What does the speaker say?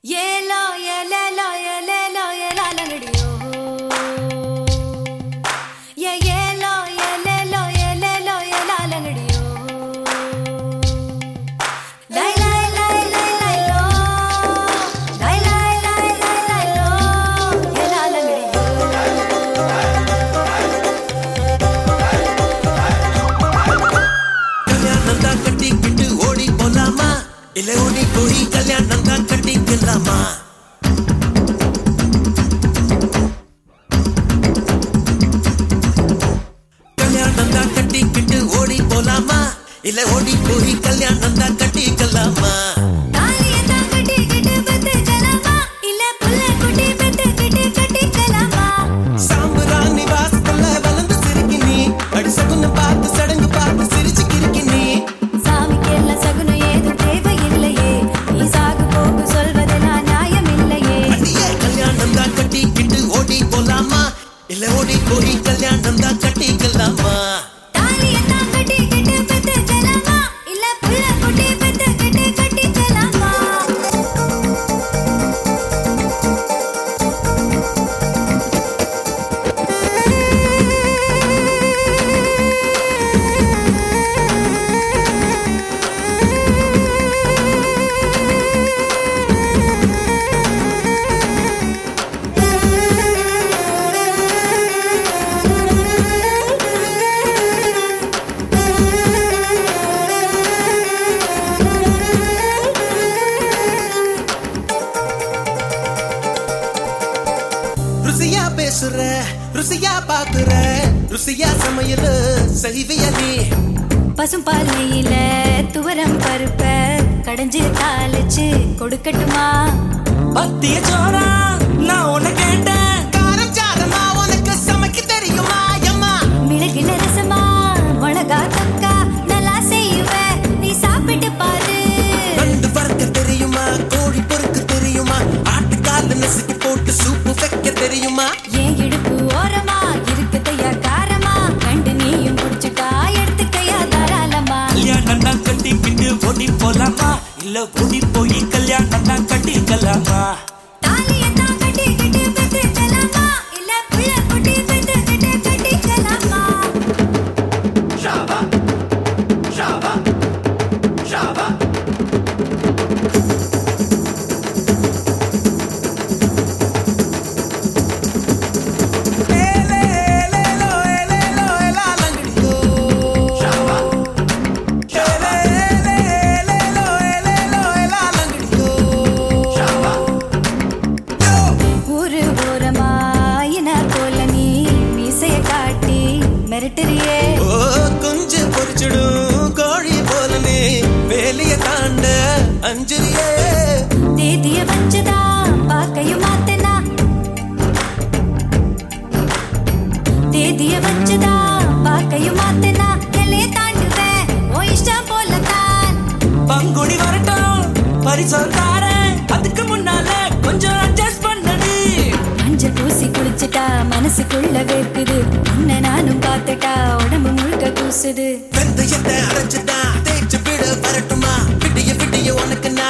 ஏலோ ஏலேலோ ஏலேலோ ஏலாலங்கடியோ ஏலோ ஏலேலோ ஏலேலோ ஏலாலங்கடியோ லை லை லை லை லைலோ லை லை லை லை லைலோ ஏலாலங்கடியோ கல்யாணம் தான் கட்டிக்கிட்டு ஓடி போலாமா இல்ல ஓடி போய் கல்யாணம் தான் கட்டிக்கலாமா கல்யாணம் தான் கட்டிக்கிட்டு ஓடி போலாமா இல்ல ஓடி போய் கல்யாணம் தான் கட்டிக்கலாமா தாலிய தான் கட்டிக்கிட்டு பத்துக்கலாமா இல்ல புள்ள குட்டி பெத்துக்கிட்டு கட்டிக்கலாமா சாம்பராணி வாசத்துல வளர்ந்து சிரிக்கி நீ அடிசகுன்னு பார்த்து சடங்கு பார்த்து சிரிச்சு கிறுக்கி நீ சாமிக்கெல்லாம் சகுனம் ஏதும் தேவையில்லையே நீ சாகு போக்கு சொல்வதெல்லாம் நியாயமில்லையே அடியே கல்யாணம் தான் கட்டிக்கிட்டு ஓடி போலாமா இல்ல ஓடி போய் கல்யாணம் தான் கட்டிக்கலாமா தாலிய தான் கட்டிக்கிட்டு பத்துக்கலாமா இல்ல புள்ள குட்டி பெத்துக்கிட்டு கட்டிக்கலாமா ருசியா பேசுற ருசியா பாக்குற ருசியா சமையல் செய்விய நீ பசும்பாலையில துவரம் பருப்ப கடைஞ்சு தாளிச்சு கொடுக்கட்டுமா பத்திய சோறா நான் உன்னை கேட்டேன் காரம் சாரமா உனக்கு சமைக்க தெரியுமா அம்மா மிளகுல ரசமா மிளகா தொக்கா நல்லா செய்வ நீ சாப்பிட்டு பாரு நண்டு வறுக்க தெரியுமா கோழி பொறுக்க தெரியுமா ஆட்டுக்கால் நசுக்கி போட்டு சூப்பு வைக்க தெரியுமா ஏன் இடுப்பு ஓரமா இருக்குதையா காரமா கண்டு நீயும் குடிச்சுட்டா எடுத்துக்கையா தாராளமா கல்யாணம் தான் கட்டிக்கிட்டு ஓடி போலாமா இல்ல ஓடி போய் கல்யாணம் தான் கட்டிக்கலாமா தாலிய தான் கட்டிக்கிட்டு பெத்துக்கலாமா இல்ல புள்ள குட்டி பெத்துக்கிட்டு கட்டிக்கலாமா ஊரு ஓரமா இன போல நீ மீசைய காட்டி மிரட்டுறியே ஓ கொஞ்சம் பொரிச்சிடும் கோழி போலனே வேலைய தாண்ட அஞ்சலியே தேதிய வச்சுதா பாக்கையும் மாத்தனா தேதிய வச்சுதா பாக்கையும் மாத்தனா எல்லைய தாண்டுவேன் ஓ இஷ்டம் போலதான் பங்குனி வரட்டும் பரிசம் தாரேன் அதுக்கு முன்னால கொஞ்சம் அட்ஜஸ்ட் பண்ணடி மஞ்சள் பூசி குளிச்சுட்டா மனசுக்குள்ள வேர்க்குது உன்னை நானும் பார்த்துட்டா உடம்பு முழுக்க கூசுது வெந்தயத்தை அரைச்சுட்டா தேய்ச்சு விட வரட்டுமா விடிய விடிய உனக்கு